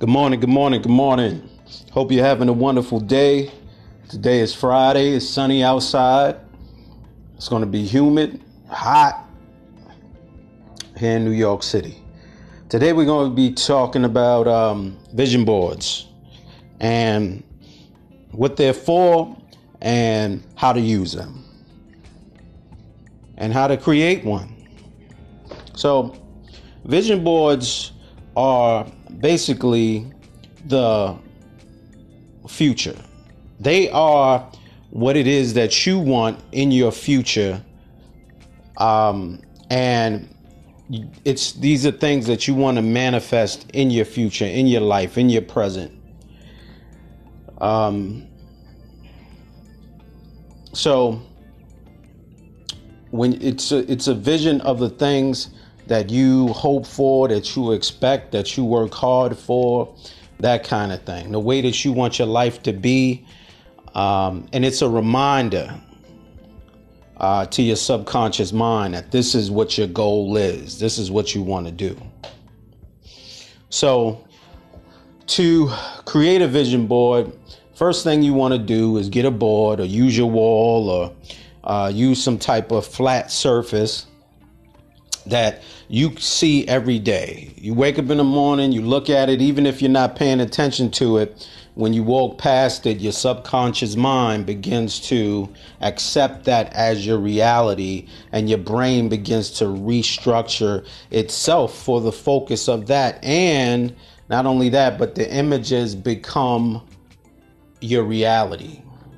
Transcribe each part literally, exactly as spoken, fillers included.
Good morning, good morning, good morning. Hope you're having a wonderful day. Today is Friday. It's sunny outside. It's going to be humid, hot here in New York City. Today we're going to be talking about um, vision boards and what they're for and how to use them and how to create one. So vision boards are basically the future. They are what it is that you want in your future. Um, and it's these are things that you want to manifest in your future, in your life, in your present. Um, so when it's a, it's a vision of the things that you hope for, that you expect, that you work hard for, that kind of thing. The way that you want your life to be. Um, and it's a reminder uh, to your subconscious mind that this is what your goal is. This is what you want to do. So to create a vision board, first thing you want to do is get a board or use your wall or uh, use some type of flat surface that you see every day. You wake up in the morning, you look at it, even if you're not paying attention to it. When you walk past it, your subconscious mind begins to accept that as your reality, and your brain begins to restructure itself for the focus of that. And not only that, but the images become your reality.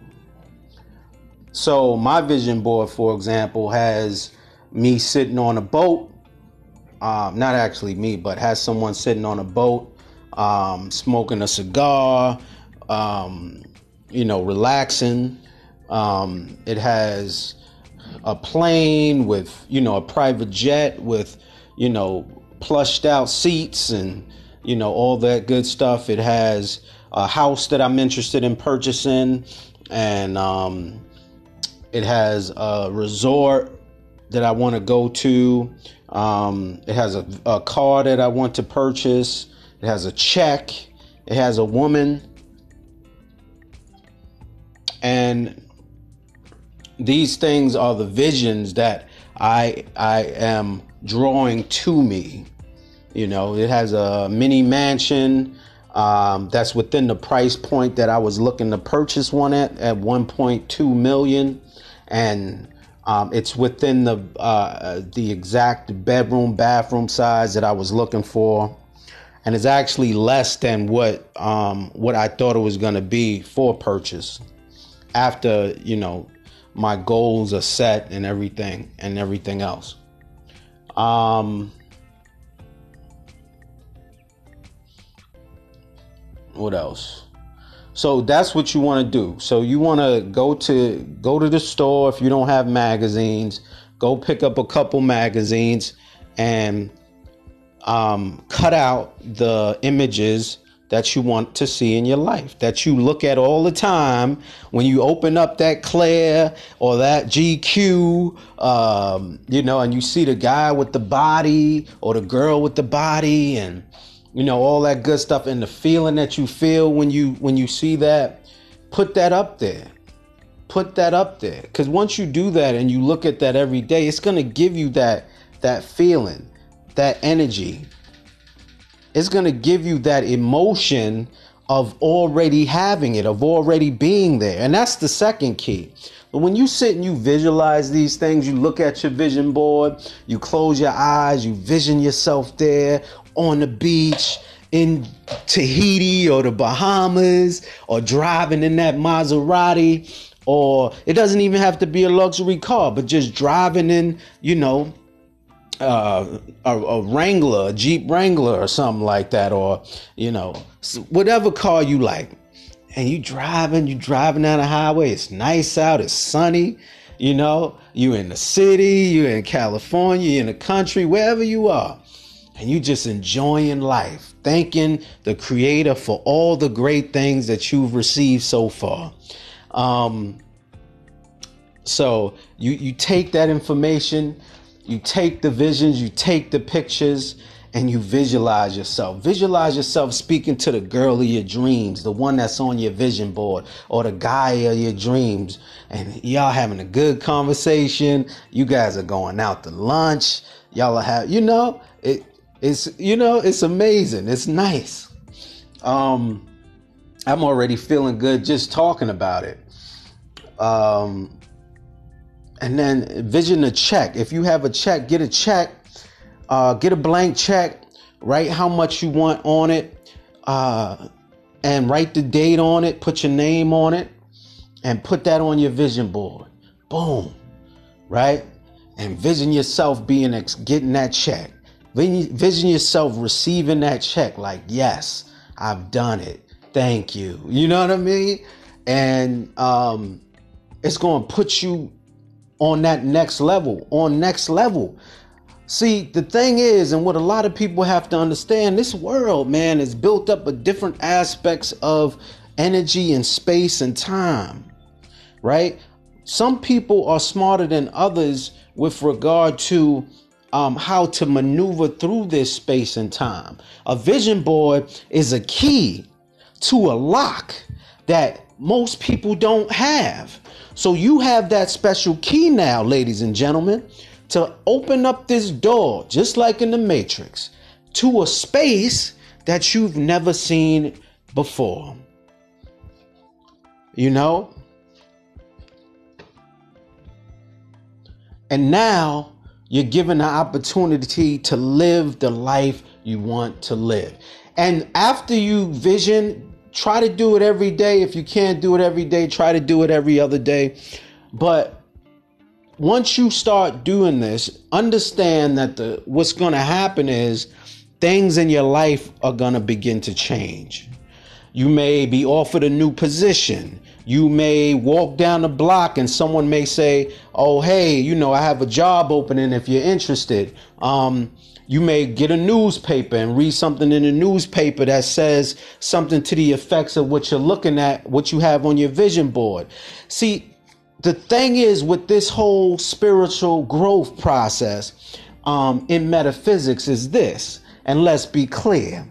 So my vision board, for example, has me sitting on a boat. Um, not actually me, but has someone sitting on a boat, um, smoking a cigar, um, you know, relaxing. Um, it has a plane with, you know, a private jet with, you know, plushed out seats and, you know, all that good stuff. It has a house that I'm interested in purchasing, and um, it has a resort that I want to go to. Um, it has a, a car that I want to purchase. It has a check. It has a woman. And these things are the visions that I I am drawing to me. You know, it has a mini mansion um, that's within the price point that I was looking to purchase one at, at one point two million. And Um, it's within the uh, the exact bedroom, bathroom size that I was looking for, and it's actually less than what um, what I thought it was going to be for purchase. After, you know, my goals are set and everything and everything else. Um, what else? So that's what you want to do. So you want to go to go to the store. If you don't have magazines, go pick up a couple magazines and um, cut out the images that you want to see in your life, that you look at all the time. When you open up that Claire or that G Q, um, you know, and you see the guy with the body or the girl with the body, and you know, all that good stuff, and the feeling that you feel when you when you see that, put that up there. Put that up there. Because once you do that and you look at that every day, it's going to give you that that feeling, that energy. It's going to give you that emotion of already having it, of already being there. And that's the second key. But when you sit and you visualize these things, you look at your vision board, you close your eyes, you vision yourself there on the beach in Tahiti or the Bahamas, or driving in that Maserati, or it doesn't even have to be a luxury car, but just driving in, you know, uh, a, a Wrangler, a Jeep Wrangler or something like that, or, you know, whatever car you like. And you driving, you driving down the highway. It's nice out. It's sunny. You know, you in the city, you in California, you in the country, wherever you are. And you just enjoying life, thanking the Creator for all the great things that you've received so far. Um, so you, you take that information, you take the visions, you take the pictures, and you visualize yourself. Visualize yourself speaking to the girl of your dreams, the one that's on your vision board, or the guy of your dreams. And y'all having a good conversation. You guys are going out to lunch. Y'all are having, you know, it, it's, you know, it's amazing. It's nice. Um, I'm already feeling good just talking about it. Um, and then vision a check. If you have a check, get a check. Uh, get a blank check, write how much you want on it, uh, and write the date on it, put your name on it, and put that on your vision board. Boom, right? And vision yourself being ex- getting that check. Vision yourself receiving that check like, yes, I've done it. Thank you. You know what I mean? And um, it's going to put you on that next level, on next level. See, the thing is, and what a lot of people have to understand, this world, man, is built up of different aspects of energy and space and time, right? Some people are smarter than others with regard to um, how to maneuver through this space and time. A vision board is a key to a lock that most people don't have. So you have that special key now, ladies and gentlemen, to open up this door, just like in the Matrix, to a space that you've never seen before. You know? And now you're given the opportunity to live the life you want to live. And after you vision, try to do it every day. If you can't do it every day, try to do it every other day. But once you start doing this, understand that the what's going to happen is things in your life are going to begin to change. You may be offered a new position. You may walk down the block and someone may say, oh, hey, you know, I have a job opening if you're interested. Um, you may get a newspaper and read something in the newspaper that says something to the effects of what you're looking at, what you have on your vision board. See, the thing is with this whole spiritual growth process um, in metaphysics is this, and let's be clear.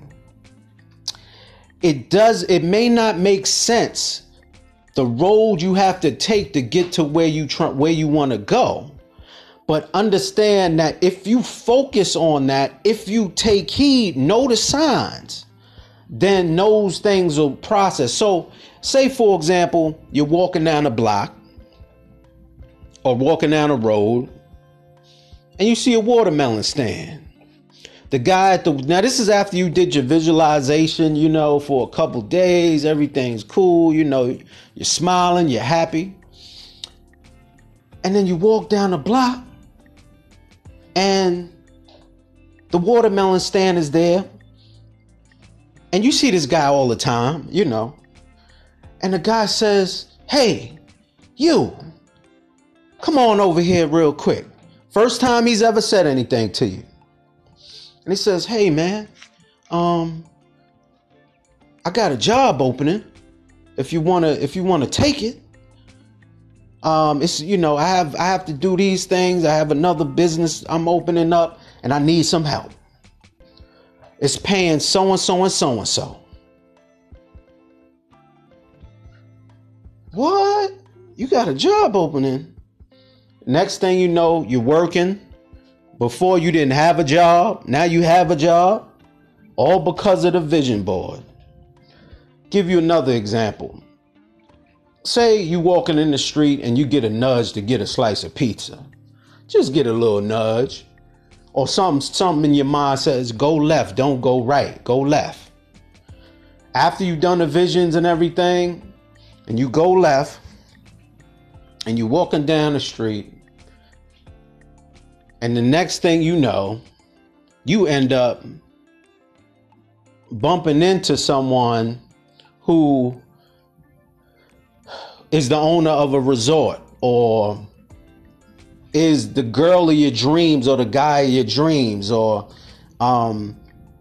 It does, it may not make sense, the road you have to take to get to where you try, where you want to go. But understand that if you focus on that, if you take heed, know the signs, then those things will process. So say, for example, you're walking down a block or walking down a road and you see a watermelon stand. The guy at the, now this is after you did your visualization, you know, for a couple days, everything's cool, you know, you're smiling, you're happy. And then you walk down the block and the watermelon stand is there. And you see this guy all the time, you know, and the guy says, hey, you, come on over here real quick. First time he's ever said anything to you. And he says, hey, man, um, I got a job opening. If you want to, if you want to take it. Um, it's, you know, I have, I have to do these things. I have another business I'm opening up and I need some help. It's paying so and so and so and so. What? You got a job opening? Next thing you know, you're working. Before you didn't have a job. Now you have a job. All because of the vision board. Give you another example. Say you walking in the street and you get a nudge to get a slice of pizza. Just get a little nudge. Or something, something in your mind says, go left, don't go right. Go left. After you've done the visions and everything, and you go left, and you're walking down the street, and the next thing you know, you end up bumping into someone who is the owner of a resort, or is the girl of your dreams, or the guy of your dreams, or um,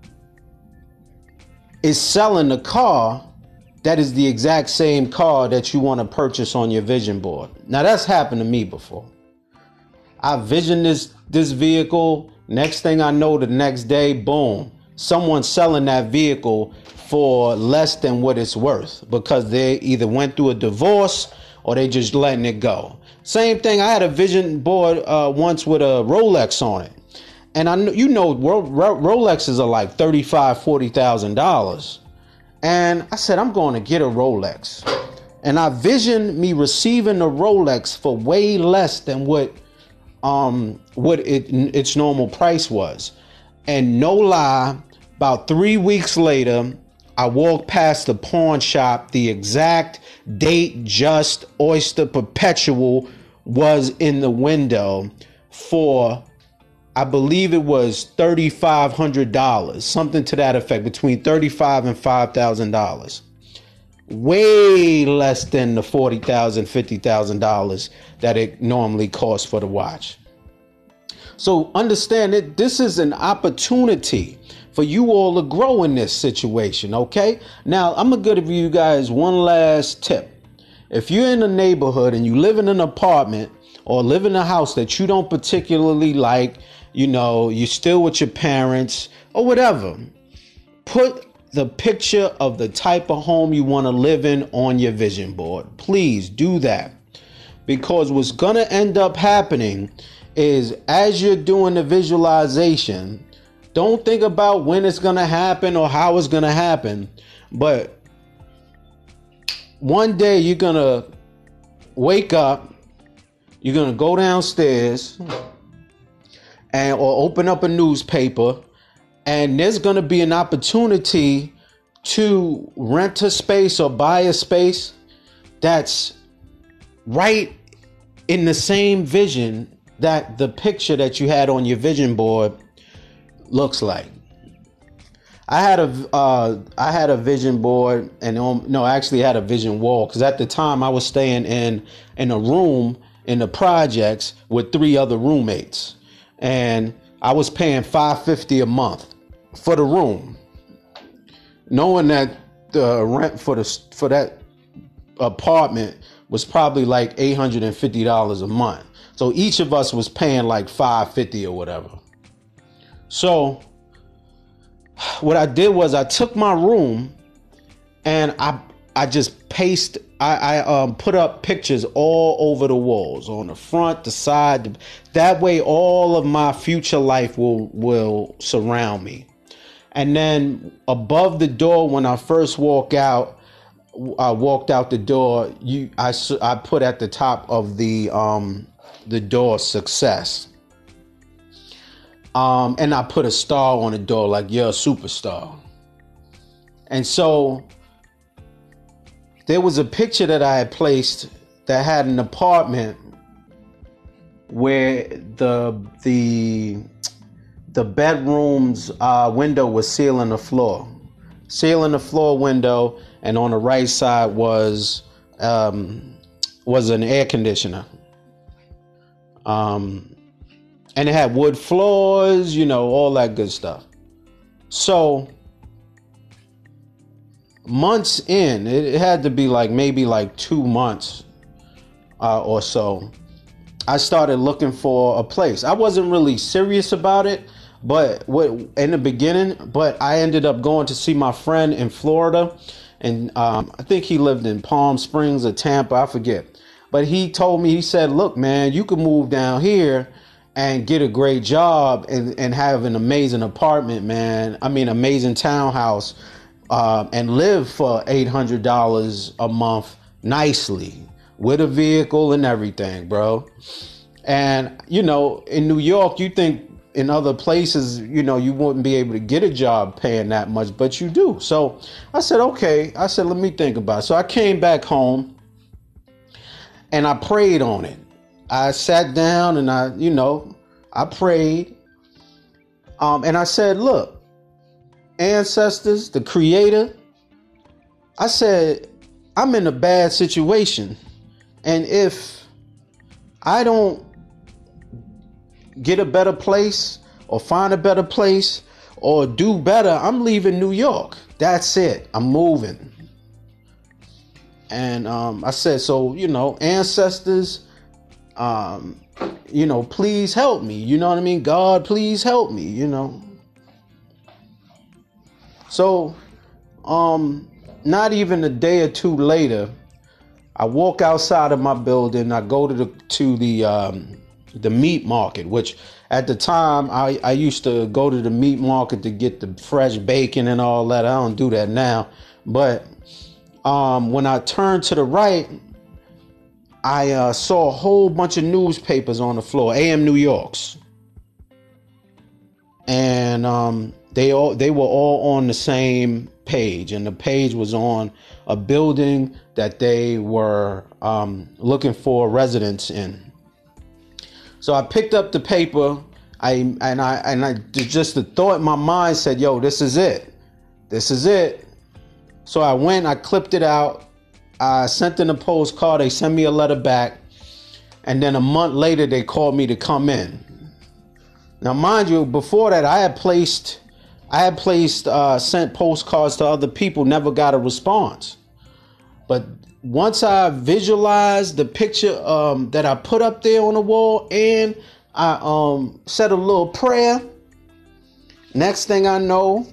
is selling a car that is the exact same car that you want to purchase on your vision board. Now that's happened to me before. I visioned this this vehicle Next thing I know, the next day, boom, someone's selling that vehicle for less than what it's worth because they either went through a divorce or they just letting it go. Same thing. I had a vision board uh, once with a Rolex on it. And I know, you know, Ro- Ro- Rolexes are like thirty-five thousand dollars, forty thousand dollars. And I said, I'm going to get a Rolex. And I visioned me receiving a Rolex for way less than what um, what it, its normal price was. And no lie, about three weeks later, I walked past the pawn shop. The exact date, just Oyster Perpetual was in the window for, I believe it was three thousand five hundred dollars, something to that effect, between thirty-five thousand dollars and five thousand dollars. Way less than the forty thousand dollars, fifty thousand dollars that it normally costs for the watch. So understand that this is an opportunity for you all to grow in this situation, okay? Now, I'm going to give you guys one last tip. If you're in a neighborhood and you live in an apartment or live in a house that you don't particularly like, you know, you're still with your parents or whatever, put the picture of the type of home you want to live in on your vision board. Please do that. Because what's going to end up happening is as you're doing the visualization, don't think about when it's going to happen or how it's going to happen. But one day you're going to wake up, you're going to go downstairs and or open up a newspaper, and there's going to be an opportunity to rent a space or buy a space that's right in the same vision that the picture that you had on your vision board looks like. I had a uh, I had a vision board, and um, no, I actually had a vision wall, because at the time I was staying in in a room in the projects with three other roommates, and I was paying five hundred fifty dollars a month for the room, knowing that the rent for the for that apartment was probably like eight hundred fifty dollars a month. So each of us was paying like five hundred fifty dollars or whatever. So what I did was I took my room and I I just pasted, I, I um, put up pictures all over the walls, on the front, the side. That way all of my future life will will surround me. And then above the door, when I first walk out, I walked out the door, you I, I put at the top of the um the door, success. Um, and I put a star on the door, like, you're a superstar. And so there was a picture that I had placed that had an apartment where the the the bedroom's uh, window was sealing the floor, sealing the floor window, and on the right side was um, was an air conditioner. Um, and it had wood floors, you know, all that good stuff. So months in, it, it had to be like maybe like two months uh, or so, I started looking for a place. I wasn't really serious about it, but what in the beginning, but I ended up going to see my friend in Florida, and um, I think he lived in Palm Springs or Tampa, I forget. But he told me, he said, look, man, you can move down here and get a great job and, and have an amazing apartment, man. I mean, amazing townhouse, uh, and live for eight hundred dollars a month nicely with a vehicle and everything, bro. And, you know, in New York, you think in other places, you know, you wouldn't be able to get a job paying that much, but you do. So I said, okay, I said, let me think about it. So I came back home and I prayed on it. I sat down and I, you know, I prayed. Um, and I said, look, ancestors, the creator, I said, I'm in a bad situation. And if I don't get a better place or find a better place or do better, I'm leaving New York. That's it. I'm moving. And um, I said, so, you know, ancestors, um, you know, please help me. You know what I mean? God, please help me, you know. So, um, not even a day or two later, I walk outside of my building. I go to the to the um, the meat market, which at the time I, I used to go to the meat market to get the fresh bacon and all that. I don't do that now. But um, when I turned to the right, I uh, saw a whole bunch of newspapers on the floor, A M New York's, and um, they all they were all on the same page, and the page was on a building that they were um, looking for residents in. So I picked up the paper, I and I and I just the thought in my mind said, "Yo, this is it, this is it." So I went, I clipped it out, I sent in a postcard. They sent me a letter back, and then a month later they called me to come in. Now, mind you, before that, I had placed, I had placed, uh, sent postcards to other people, never got a response. But once I visualized the picture um, that I put up there on the wall, and I um, said a little prayer, next thing I know,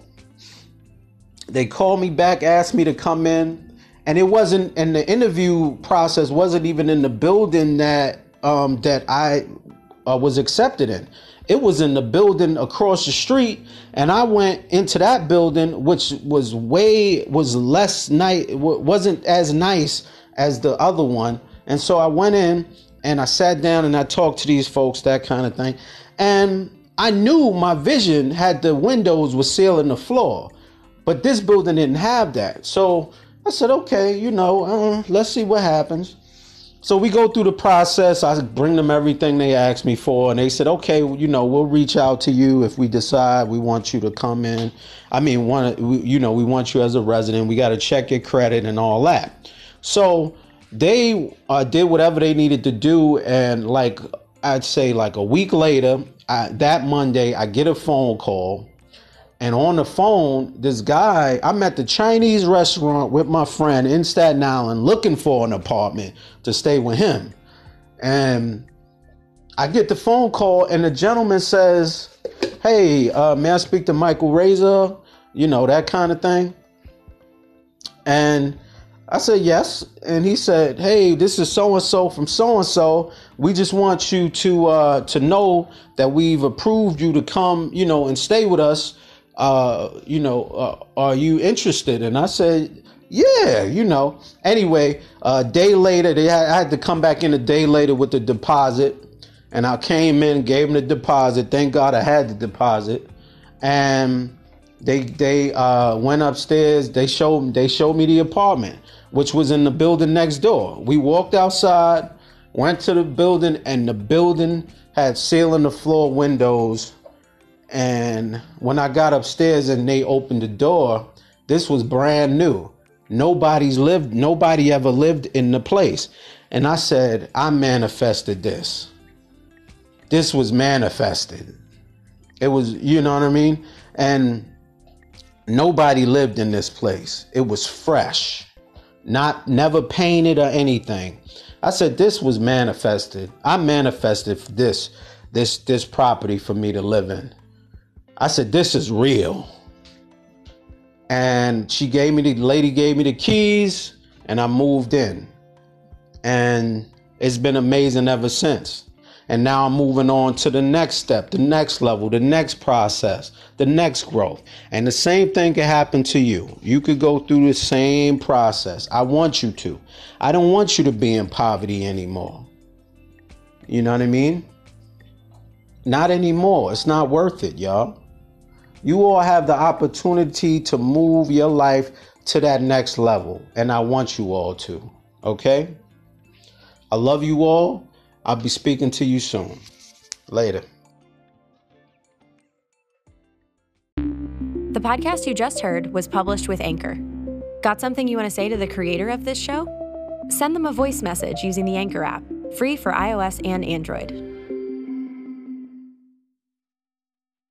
they called me back, asked me to come in, and it wasn't, and the interview process wasn't even in the building that um, that I uh, was accepted in. It was in the building across the street, and I went into that building, which was way was less nice, wasn't as nice as the other one. And so I went in and I sat down and I talked to these folks, that kind of thing. And I knew my vision had the windows were sealing the floor, but this building didn't have that. So I said, okay, you know, uh, let's see what happens. So we go through the process. I bring them everything they asked me for. And they said, okay, you know, we'll reach out to you if we decide we want you to come in. I mean, one, you know, we want you as a resident. We got to check your credit and all that. So they uh, did whatever they needed to do. And like, I'd say like a week later, I, that Monday, I get a phone call. And on the phone, this guy, I'm at the Chinese restaurant with my friend in Staten Island looking for an apartment to stay with him. And I get the phone call and the gentleman says, hey, uh, may I speak to Michael Razor? You know, that kind of thing. And I said, yes. And he said, hey, this is so-and-so from so-and-so. We just want you to uh, to know that we've approved you to come, you know, and stay with us. Uh, you know, uh, are you interested? And I said, yeah, you know. Anyway, a day later, they had, I had to come back in a day later with the deposit. And I came in, gave them the deposit. Thank God I had the deposit. And they they uh, went upstairs. They showed they showed me the apartment, which was in the building next door. We walked outside, went to the building, and the building had ceiling to floor windows. And when I got upstairs and they opened the door, this was brand new. Nobody's lived, nobody ever lived in the place. And I said, I manifested this. This was manifested. It was, you know what I mean? And nobody lived in this place. It was fresh, not never painted or anything. I said, this was manifested. I manifested this, this, this property for me to live in. I said, this is real. And she gave me, the lady gave me the keys and I moved in. And it's been amazing ever since. And now I'm moving on to the next step, the next level, the next process, the next growth. And the same thing can happen to you. You could go through the same process. I want you to. I don't want you to be in poverty anymore. You know what I mean? Not anymore. It's not worth it, y'all. You all have the opportunity to move your life to that next level. And I want you all to. Okay? I love you all. I'll be speaking to you soon. Later. The podcast you just heard was published with Anchor. Got something you want to say to the creator of this show? Send them a voice message using the Anchor app, free for iOS and Android.